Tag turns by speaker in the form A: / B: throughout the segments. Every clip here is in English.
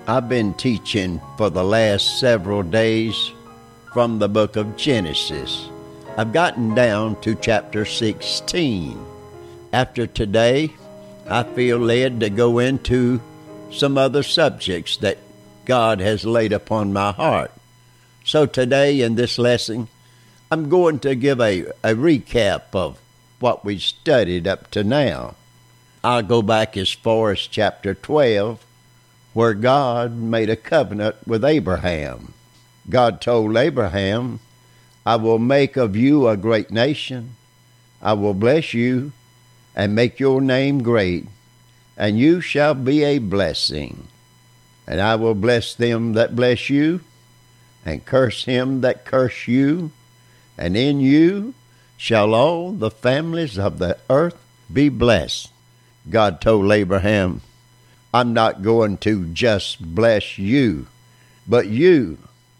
A: I've been teaching for the last several days from the book of Genesis. I've gotten down to chapter 16. After today, I feel led to go into some other subjects that God has laid upon my heart. So today in this lesson, I'm going to give a recap of what we studied up to now. I'll go back as far as chapter 12, where God made a covenant with Abraham. God told Abraham, I will make of you a great nation. I will bless you and make your name great, and you shall be a blessing. And I will bless them that bless you, and curse him that curse you, and in you shall all the families of the earth be blessed. God told Abraham, I'm not going to just bless you, but you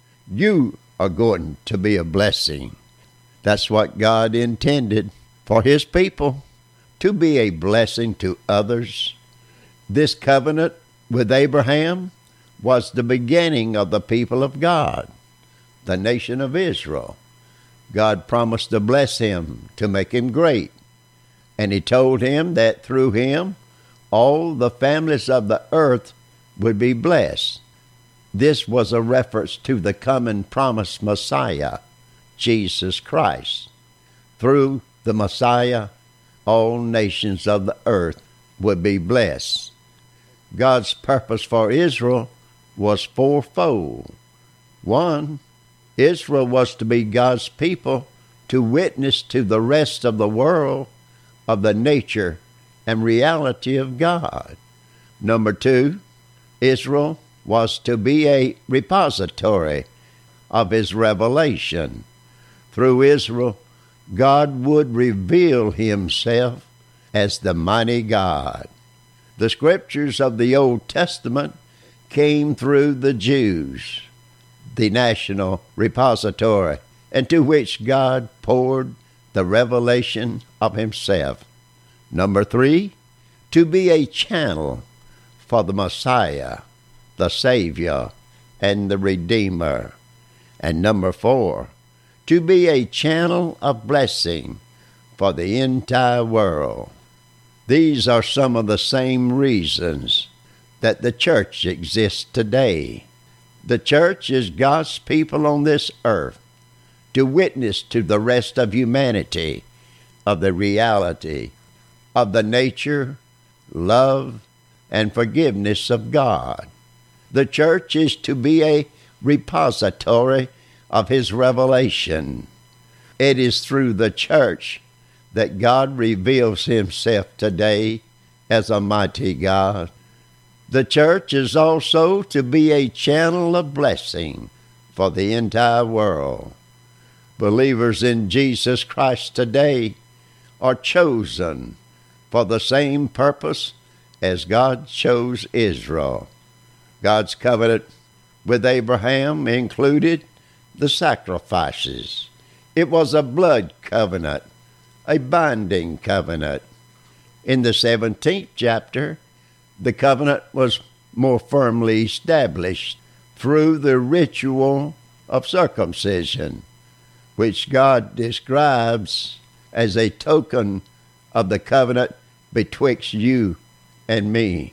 A: are going to be a blessing. That's what God intended for his people, to be a blessing to others. This covenant with Abraham was the beginning of the people of God, the nation of Israel. God promised to bless him, to make him great. And he told him that through him, all the families of the earth would be blessed. This was a reference to the coming promised Messiah, Jesus Christ. Through the Messiah, all nations of the earth would be blessed. God's purpose for Israel was fourfold. One, Israel was to be God's people to witness to the rest of the world of the nature and reality of God. Number two, Israel was to be a repository of his revelation. Through Israel, God would reveal himself as the mighty God. The scriptures of the Old Testament came through the Jews, the national repository, into which God poured the revelation of himself. Number three, to be a channel for the Messiah, the Savior, and the Redeemer. And number four, to be a channel of blessing for the entire world. These are some of the same reasons that the church exists today. The church is God's people on this earth to witness to the rest of humanity of the reality of the nature, love, and forgiveness of God. The church is to be a repository of his revelation. It is through the church that God reveals himself today as a mighty God. The church is also to be a channel of blessing for the entire world. Believers in Jesus Christ today are chosen for the same purpose as God chose Israel. God's covenant with Abraham included the sacrifices. It was a blood covenant, a binding covenant. In the 17th chapter, the covenant was more firmly established through the ritual of circumcision, which God describes as a token of the covenant betwixt you and me.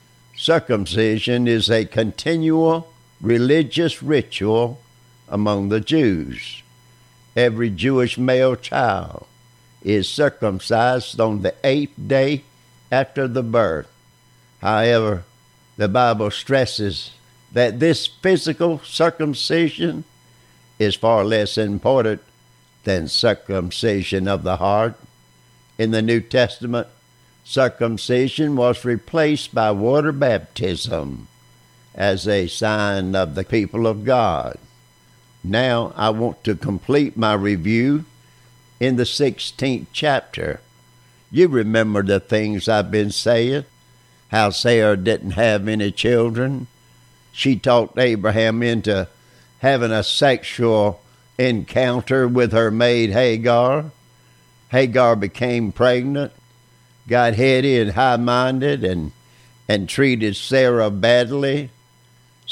A: Circumcision is a continual religious ritual among the Jews. Every Jewish male child is circumcised on the 8th day after the birth. However, the Bible stresses that this physical circumcision is far less important than circumcision of the heart. In the New Testament, circumcision was replaced by water baptism as a sign of the people of God. Now I want to complete my review in the 16th chapter. You remember the things I've been saying, how Sarah didn't have any children. She talked Abraham into having a sexual encounter with her maid Hagar. Hagar became pregnant, got heady and high-minded, and treated Sarah badly.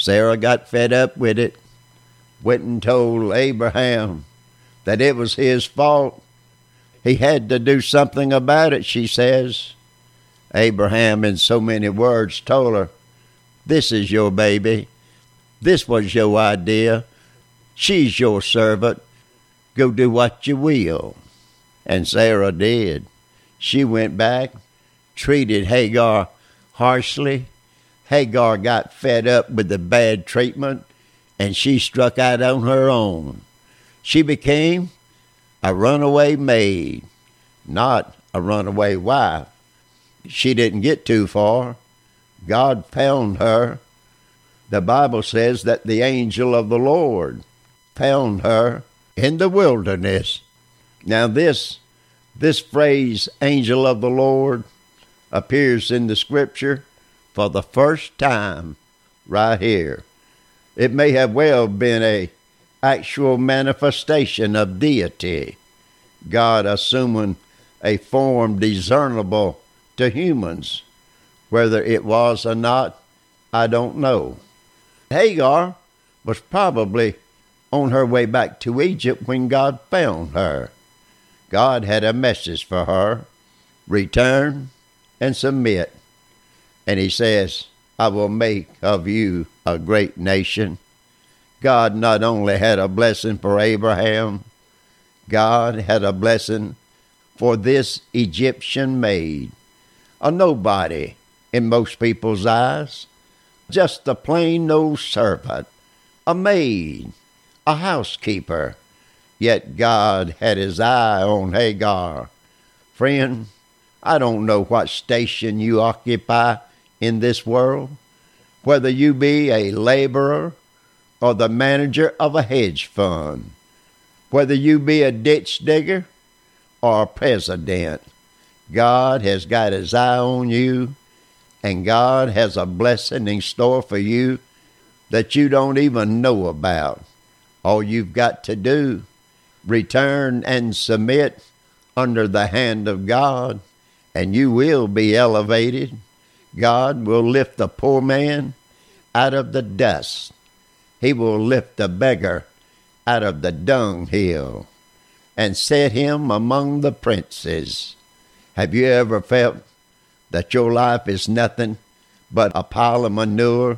A: Sarah got fed up with it, went and told Abraham that it was his fault. He had to do something about it, she says. Abraham, in so many words, told her, "This is your baby. This was your idea. She's your servant. Go do what you will." And Sarah did. She went back, treated Hagar harshly. Hagar got fed up with the bad treatment, and she struck out on her own. She became a runaway maid, not a runaway wife. She didn't get too far. God found her. The Bible says that the angel of the Lord found her in the wilderness. Now this phrase, angel of the Lord, appears in the Scripture for the first time right here. It may have well been an actual manifestation of deity, God assuming a form discernible to humans. Whether it was or not, I don't know. Hagar was probably on her way back to Egypt when God found her. God had a message for her: return and submit. And he says, "I will make of you a great nation." God not only had a blessing for Abraham, God had a blessing for this Egyptian maid, a nobody in most people's eyes, just a plain old servant, a maid, a housekeeper. Yet God had his eye on Hagar. Friend, I don't know what station you occupy in this world, whether you be a laborer or the manager of a hedge fund, whether you be a ditch digger or a president. God has got his eye on you, and God has a blessing in store for you that you don't even know about. All you've got to do, return and submit under the hand of God, and you will be elevated. God will lift the poor man out of the dust. He will lift the beggar out of the dunghill and set him among the princes. Have you ever felt that your life is nothing but a pile of manure?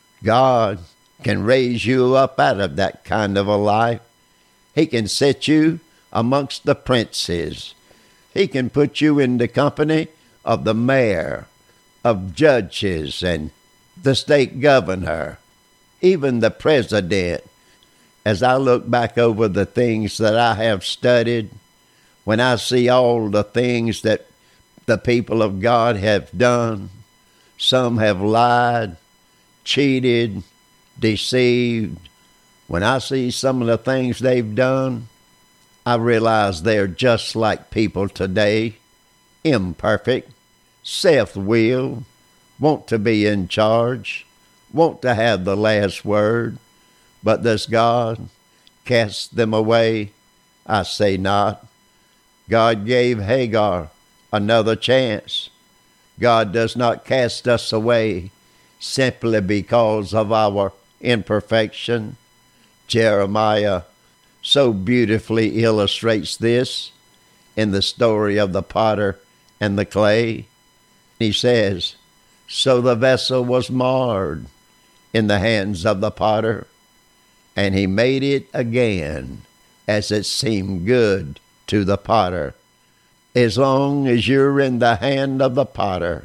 A: God can raise you up out of that kind of a life. He can set you amongst the princes. He can put you in the company of the mayor, of judges, and the state governor, even the president. As I look back over the things that I have studied, when I see all the things that the people of God have done, some have lied, cheated, deceived. When I see some of the things they've done, I realize they're just like people today, imperfect, self-willed, want to be in charge, want to have the last word. But does God cast them away? I say not. God gave Hagar another chance. God does not cast us away simply because of our imperfection. Jeremiah so beautifully illustrates this in the story of the potter and the clay. He says, "So the vessel was marred in the hands of the potter, and he made it again as it seemed good to the potter." As long as you're in the hand of the potter,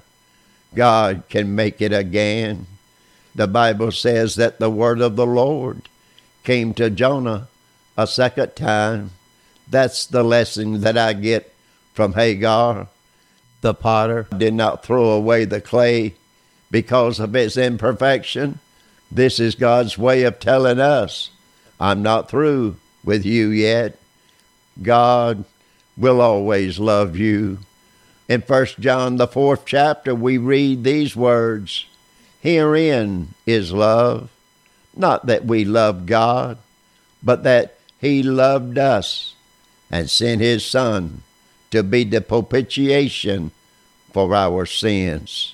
A: God can make it again. The Bible says that the word of the Lord came to Jonah a second time. That's the lesson that I get from Hagar. The potter did not throw away the clay because of its imperfection. This is God's way of telling us, I'm not through with you yet. God will always love you. In 1 John, the 4th chapter, we read these words, "Herein is love, not that we loved God, but that he loved us and sent his Son to be the propitiation for our sins."